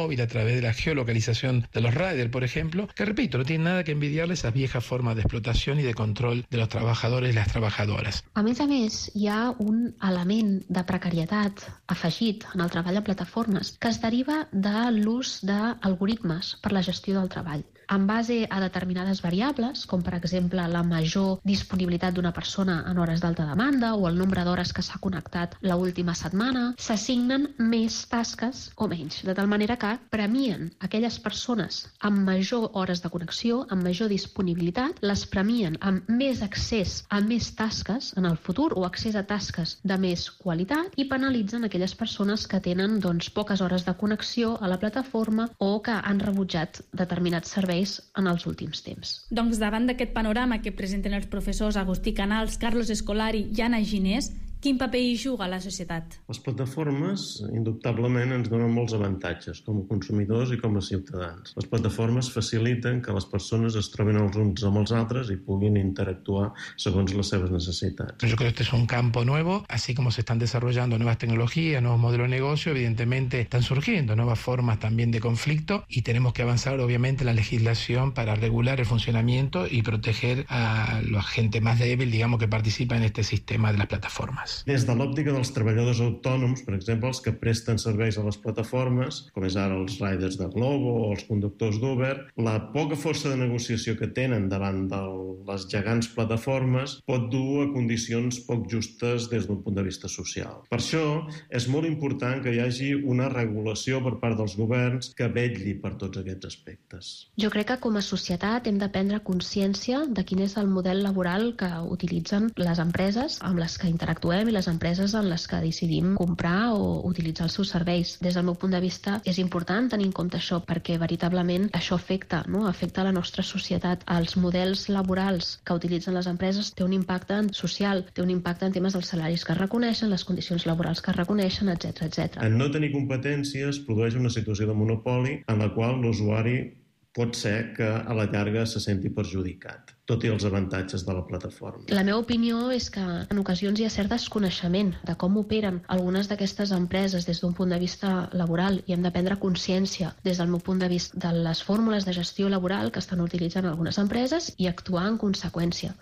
través de la geolocalización de los riders, por ejemplo, que repito, no tiene nada que envidiarle a esas viejas formas de explotación y de control de los trabajadores y las trabajadoras. A més a més, hi ha un element de precarietat afegit en el treball a plataformes que es deriva de l'ús d'algoritmes per la gestió del treball. En base a determinades variables, com per exemple la major disponibilitat d'una persona en hores d'alta demanda o el nombre d'hores que s'ha connectat l'última setmana, s'assignen més tasques o menys, de tal manera que premien aquelles persones amb major hores de connexió, amb major disponibilitat, les premien amb més accés a més tasques en el futur o accés a tasques de més qualitat i penalitzen aquelles persones que tenen doncs, poques hores de connexió a la plataforma o que han rebutjat determinats serveis en els últims temps. Doncs davant d'aquest panorama que presenten els professors Agustí Canals, Carlos Escolari i Anna Ginés, quin paper hi juga a la societat? Les plataformes, indubtablement, ens donen molts avantatges com a consumidors i com a ciutadans. Les plataformes faciliten que les persones es trobin els uns amb els altres i puguin interactuar segons les seves necessitats. Yo creo que este es un campo nuevo, así como se están desarrollando nuevas tecnologías, nuevos modelos de negocio, evidentemente están surgiendo nuevas formas también de conflicto y tenemos que avanzar, obviamente, la legislación para regular el funcionamiento y proteger a la gente más débil, digamos, que participa en este sistema de las plataformas. Des de l'òptica dels treballadors autònoms, per exemple, els que presten serveis a les plataformes, com és ara els riders de Glovo o els conductors d'Uber, la poca força de negociació que tenen davant de les gegants plataformes pot dur a condicions poc justes des d'un punt de vista social. Per això, és molt important que hi hagi una regulació per part dels governs que vetlli per tots aquests aspectes. Jo crec que com a societat hem de prendre consciència de quin és el model laboral que utilitzen les empreses amb les que interactuem i les empreses en les que decidim comprar o utilitzar els seus serveis. Des del meu punt de vista és important tenir en compte això perquè veritablement això afecta, no? afecta la nostra societat. Els models laborals que utilitzen les empreses té un impacte social, té un impacte en temes dels salaris que es reconeixen, les condicions laborals que es reconeixen, etcètera etcètera. En no tenir competències produeix una situació de monopoli en la qual l'usuari pot ser que a la llarga se senti perjudicat, tot i els avantatges de la plataforma. La meva opinió és que en ocasions hi ha cert desconeixement de com operen algunes d'aquestes empreses des d'un punt de vista laboral i hem de prendre consciència des del meu punt de vista de les fórmules de gestió laboral que estan utilitzant algunes empreses i actuar en conseqüència.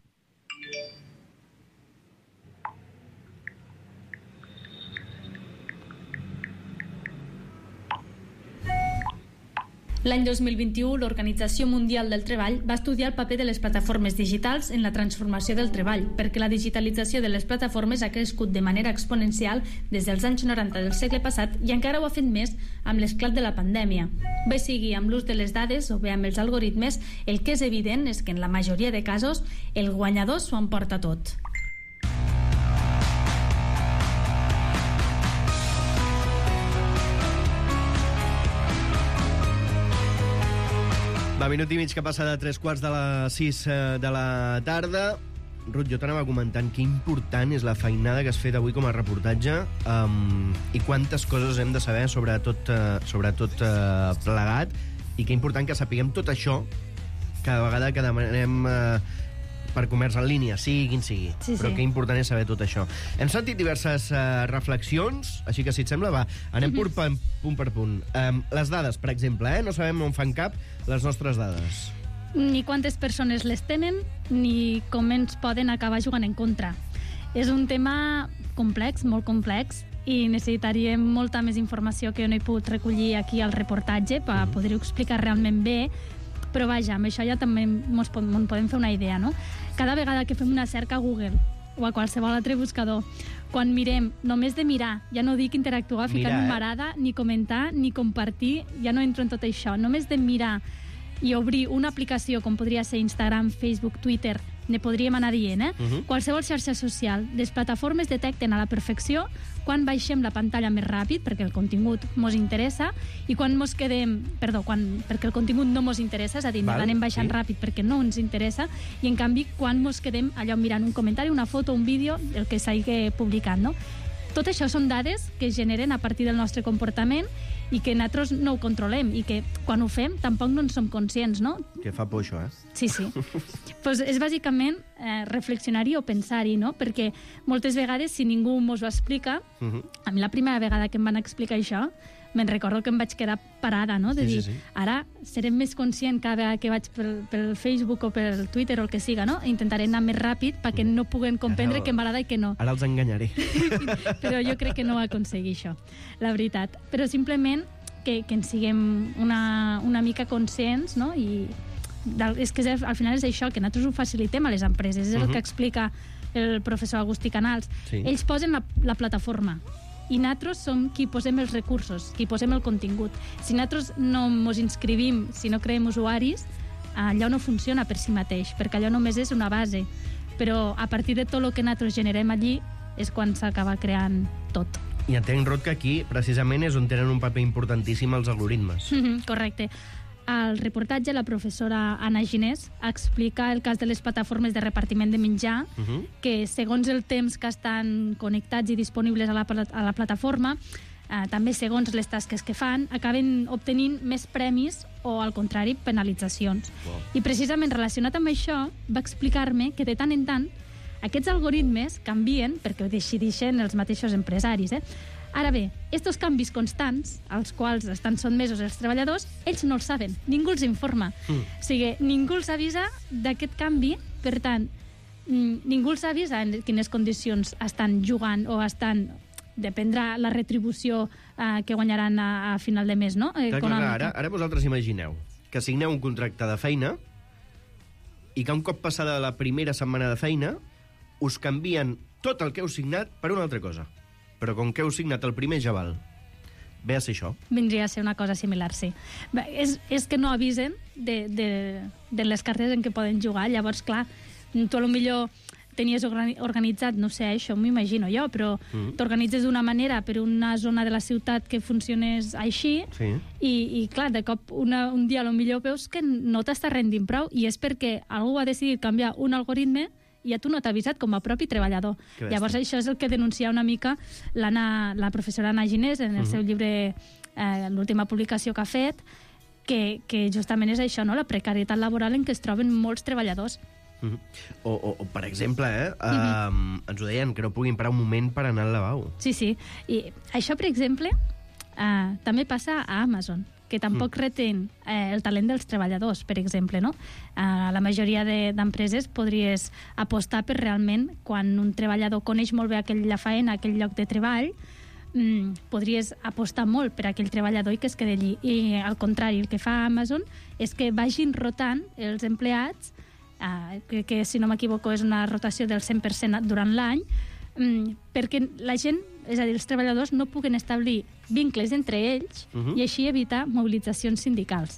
L'any dos mil vint-i-u, l'Organització Mundial del Treball va estudiar el paper de les plataformes digitals en la transformació del treball, perquè la digitalització de les plataformes ha crescut de manera exponencial des dels anys noranta del segle passat i encara ho ha fet més amb l'esclat de la pandèmia. Bé sigui amb l'ús de les dades o bé amb els algoritmes, el que és evident és que en la majoria de casos el guanyador s'ho emporta tot. Va, minut i mig que passa de tres quarts de les sis de la tarda. Ruth, jo t'anava comentant que important és la feinada que has fet avui com a reportatge um, i quantes coses hem de saber sobre tot, uh, sobre tot uh, plegat i que important que sapiguem tot això cada vegada que demanem uh, per comerç en línia, sigui quin sigui. Sí, sí. Però que important és saber tot això. Hem sentit diverses uh, reflexions, així que si et sembla, va, anem pur punt, punt per punt. Um, les dades, per exemple, eh? No sabem on fan cap les nostres dades. Ni quantes persones les tenen, ni com ens poden acabar jugant en contra. És un tema complex, molt complex, i necessitaríem molta més informació que jo no he pogut recollir aquí al reportatge per poder-ho explicar realment bé, però vaja, amb això ja també ens podem fer una idea, no? Cada vegada que fem una cerca a Google o a qualsevol altre buscador, quan mirem, només de mirar, ja no dic interactuar, ficar Mira, eh? numerada, ni comentar, ni compartir, ja no entro en tot això, només de mirar i obrir una aplicació com podria ser Instagram, Facebook, Twitter, ne podríem anar dient, eh? Uh-huh. Qualsevol xarxa social, les plataformes detecten a la perfecció quan baixem la pantalla més ràpid, perquè el contingut mos interessa, i quan mos quedem... Perdó, quan, perquè el contingut no mos interessa, és a dir, l'anem baixant sí. ràpid perquè no ens interessa, i en canvi, quan mos quedem allò mirant un comentari, una foto, un vídeo, el que s'hagi publicat, no? Tot això són dades que es generen a partir del nostre comportament i que nosaltres no ho controlem i que quan ho fem tampoc no en som conscients, no? Que fa por això, eh? Sí, sí. Pues és bàsicament eh, reflexionar-hi o pensar-hi, no? Perquè moltes vegades, si ningú mos ho explica, uh-huh. a mi la primera vegada que em van explicar això me'n recordo que em vaig quedar parada, no? De Sí, dir, sí, sí. ara serem més conscient cada vegada que vaig pel, pel Facebook o pel Twitter o el que siga, no? Intentaré anar més ràpid perquè no puguen comprendre Ara- que m'agrada i que no. Ara els enganyaré. Però jo crec que no va aconseguir això, la veritat. Però simplement que, que en siguem una, una mica conscients, no? I del, és que al final és això, que nosaltres ho facilitem a les empreses. És el Mhm. que explica el professor Agustí Canals. Sí. Ells posen la, la plataforma i nosaltres som qui posem els recursos, qui posem el contingut. Si nosaltres no ens inscrivim, si no creem usuaris, allò no funciona per si mateix, perquè allò només és una base. Però a partir de tot el que nosaltres generem allí és quan s'acaba creant tot. I entenc, Rod, que aquí precisament és on tenen un paper importantíssim els algoritmes. Mhm, correcte. Al reportatge, la professora Anna Ginés explica el cas de les plataformes de repartiment de menjar, Uh -huh. que segons el temps que estan connectats i disponibles a la, pla- a la plataforma, eh, també segons les tasques que fan, acaben obtenint més premis o, al contrari, penalitzacions. Wow. I precisament relacionat amb això, va explicar-me que de tant en tant aquests algoritmes canvien perquè ho decideixen els mateixos empresaris, eh? Ara bé, estos canvis constants, als quals estan sotmesos els treballadors, ells no els saben, ningú els informa. Mm. O sigui, ningú els avisa d'aquest canvi, per tant, mm, ningú els avisa en quines condicions estan jugant o estan dependrà la retribució eh, que guanyaran a, a final de mes, no? Clar, clar, Econòmica. clar, ara, ara vosaltres imagineu que signeu un contracte de feina i que un cop passada la primera setmana de feina us canvien tot el que heu signat per una altra cosa. Però com que heu signat el primer ja val. Ve a ser això. Vindria a ser una cosa similar, sí. Bé, és, és que no avisen de, de, de les cartes en què poden jugar. Llavors, clar, tu a lo millor tenies organi- organitzat, no sé, això m'imagino jo, però Mm. t'organitzes d'una manera per una zona de la ciutat que funcionés així, Sí. i, i clar, de cop una, un dia a lo millor veus que no t'està rendint prou, i és perquè algú ha decidit canviar un algoritme i a tu no t'ha avisat com a propi treballador. Que bèstia. Llavors això és el que denuncia una mica l'Anna, la professora Anna Ginés en el Mhm. seu llibre, eh, l'última publicació que ha fet, que, que justament és això, no? La precarietat laboral en què es troben molts treballadors. Mm. O, o, o, per exemple, eh, um, ens ho deien, que no puguin parar un moment per anar al lavabo. Sí, sí. I això, per exemple, eh, també passa a Amazon, que tampoc Mm. retén eh, el talent dels treballadors, per exemple, no? A la majoria de- d'empreses podries apostar per realment, quan un treballador coneix molt bé aquella feina, aquell lloc de treball, mm, podries apostar molt per aquell treballador i que es quedi allí. I, al contrari, el que fa Amazon és que vagin rotant els empleats, eh, que, que si no m'equivoco és una rotació del cent per cent durant l'any, mm, perquè la gent, és a dir, els treballadors no puguen establir vincles entre ells Mhm. i així evitar mobilitzacions sindicals.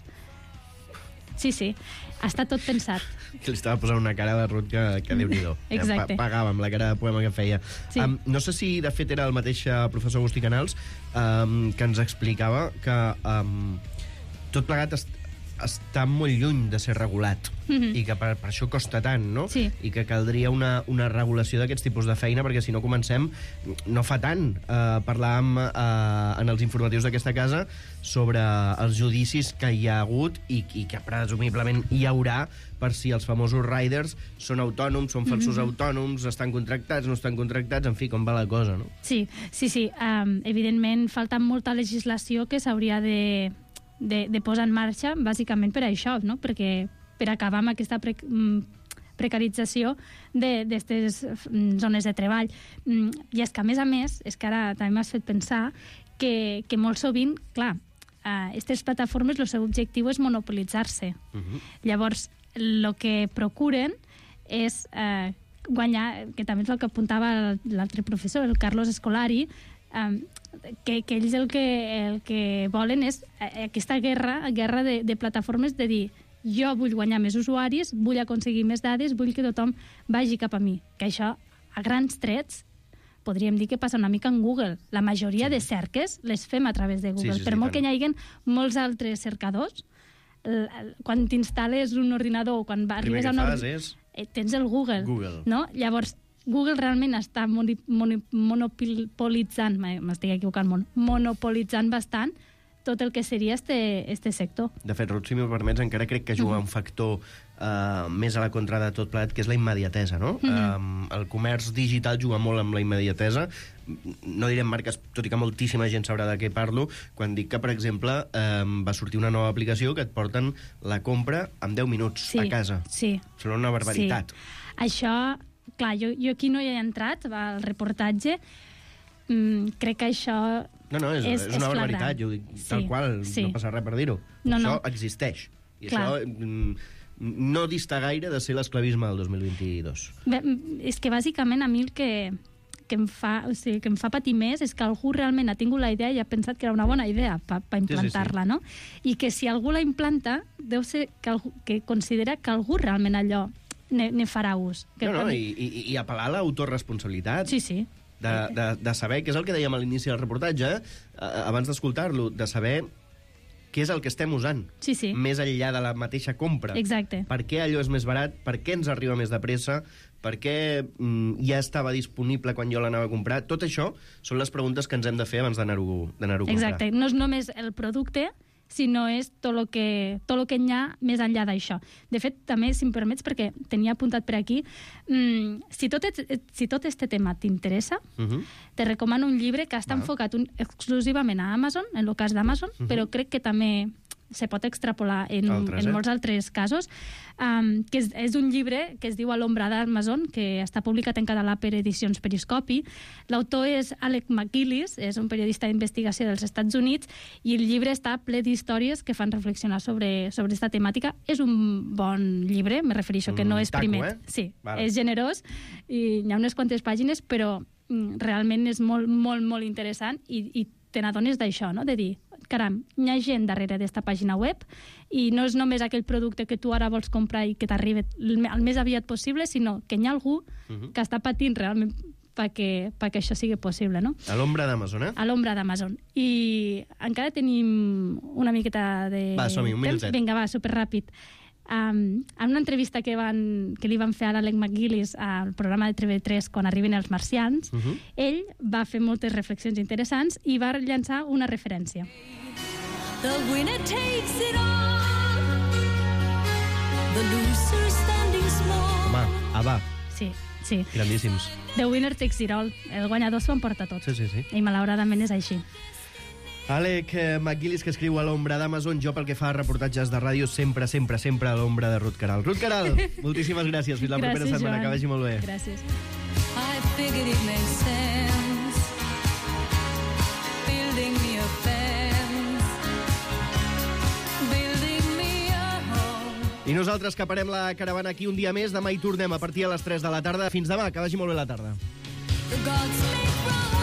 Sí, sí, està tot pensat. Que li estava posant una cara a la Ruth que, que Déu-n'hi-do. Exacte. Pa pagava amb la cara de poema que feia. Sí. Um, no sé si, de fet, era el mateix eh, professor Agustí Canals um, que ens explicava que um, tot plegat est està molt lluny de ser regulat Mhm. i que per, per això costa tant, no? Sí. I que caldria una, una regulació d'aquests tipus de feina, perquè si no comencem, no fa tant. Uh, parlàvem uh, en els informatius d'aquesta casa sobre els judicis que hi ha hagut i, i que presumiblement hi haurà per si els famosos riders són autònoms, són falsos Mhm. autònoms, estan contractats, no estan contractats, en fi, com va la cosa, no? Sí, sí, sí. Um, evidentment, falta molta legislació que s'hauria de, de, de posar en marxa, bàsicament per això, no? Perquè per acabar amb aquesta pre mm, precarització d'aquestes zones de treball. Mm, I és que, a més a més, és que ara també m'has fet pensar que, que molt sovint, clar, aquestes uh, plataformes, el seu objectiu és monopolitzar-se. Uh-huh. Llavors, el que procuren és eh, guanyar, que també és el que apuntava l'altre professor, el Carlos Escolari, eh, que, que ells el que, el que volen és eh, aquesta guerra, guerra de, de plataformes de dir jo vull guanyar més usuaris, vull aconseguir més dades, vull que tothom vagi cap a mi. Que això, a grans trets, podríem dir que passa una mica en Google. La majoria sí. de cerques les fem a través de Google. Sí, sí, sí, per molt tant. que hi hagi molts altres cercadors, el- el- quan t'instal·les un ordinador o quan Primer arribes que a un fas ordinador, és eh, tens el Google, Google. no? Llavors, Google realment està moni, moni, monopolitzant, m'estic equivocant molt, monopolitzant bastant tot el que seria este, este sector. De fet, Ruth, si m'ho permets, encara crec que juga un factor uh, més a la contra de tot plat, que és la immediatesa, no? Mm-hmm. um, el comerç digital juga molt amb la immediatesa. No direm marques, tot i que moltíssima gent sabrà de què parlo, quan dic que, per exemple, um, va sortir una nova aplicació que et porten la compra en deu minuts sí, a casa. Sí. Són una barbaritat. Sí. Això, clar, jo, jo aquí no hi he entrat, va, al reportatge, mm, crec que això... No, no, és, és, és una barbaritat, jo dic sí, tal qual, sí. no passa res per dir-ho. No, això no. existeix. I Clar. això mm, no dista gaire de ser l'esclavisme del dos mil vint-i-dos. Bé, és que bàsicament a mi el que, que, em fa, o sigui, que em fa patir més és que algú realment ha tingut la idea i ha pensat que era una bona idea per pa implantar-la, sí, sí, sí. no? I que si algú la implanta, deu ser que, algú, que considera que algú realment allò ne, ne farà ús. Que no, no, mi... i, i, i apel·lar a l'autoresponsabilitat. Sí, sí. De, de, de saber, que és el que dèiem a l'inici del reportatge, eh, abans d'escoltar-lo, de saber què és el que estem usant, sí, sí. més enllà de la mateixa compra. Exacte. Per què allò és més barat, per què ens arriba més de pressa, per què mm, ja estava disponible quan jo l'anava a comprar. Tot això són les preguntes que ens hem de fer abans d'anar-ho d'anar-ho a comprar. Exacte. No és només el producte, sinó és tot el que, tot el que hi ha més enllà d'això. De fet, també, si em permets, perquè tenia apuntat per aquí, mmm, si, tot et, si tot este tema t'interessa, uh-huh. te recomano un llibre que està uh-huh. enfocat un, exclusivament a Amazon, en el cas d'Amazon, uh-huh. però crec que també se pot extrapolar en, altres, en eh? molts altres casos, um, que és, és un llibre que es diu A l'ombra d'Amazon, que està publicat en català per Edicions Periscopi. L'autor és Alec MacGillis, és un periodista d'investigació dels Estats Units, i el llibre està ple d'històries que fan reflexionar sobre, sobre esta temàtica. És un bon llibre, me refereixo, que no és taco, primer. Eh? Sí, vale. És generós, i hi ha unes quantes pàgines, però mm, realment és molt, molt, molt interessant, i, i te n'adones d'això, no? De dir, caram, hi ha gent darrere d'esta pàgina web i no és només aquell producte que tu ara vols comprar i que t'arribi el més aviat possible, sinó que hi ha algú uh-huh. que està patint realment perquè, perquè això sigui possible, no? A l'ombra d'Amazon, eh? A l'ombra d'Amazon. I encara tenim una miqueta de... Va, som-hi, un minutet. Vinga, va, superràpid. Um, en una entrevista que, van, que li van fer a l'Alec MacGillis al programa de T V tres quan arriben els marcians, uh-huh. ell va fer moltes reflexions interessants i va llançar una referència. The winner takes it all. The loser standing small. Home, Ava. Sí, sí. Grandíssims. The winner takes it all. El guanyador s'ho emporta tot. Sí, sí, sí. I malauradament és així. Alec MacGillis, que escriu A l'ombra d'Amazon. Jo, pel que fa a reportatges de ràdio, sempre, sempre, sempre a l'ombra de Ruth Caral. Ruth Caral, moltíssimes gràcies. Fins la gràcies, propera setmana. Joan. Que vagi molt bé. Gràcies. I figured it makes sense building me a fence, building me a home. I nosaltres que parem la caravana aquí un dia més. Demà hi tornem a partir de les tres de la tarda. Fins demà, que vagi molt bé la tarda. The gods make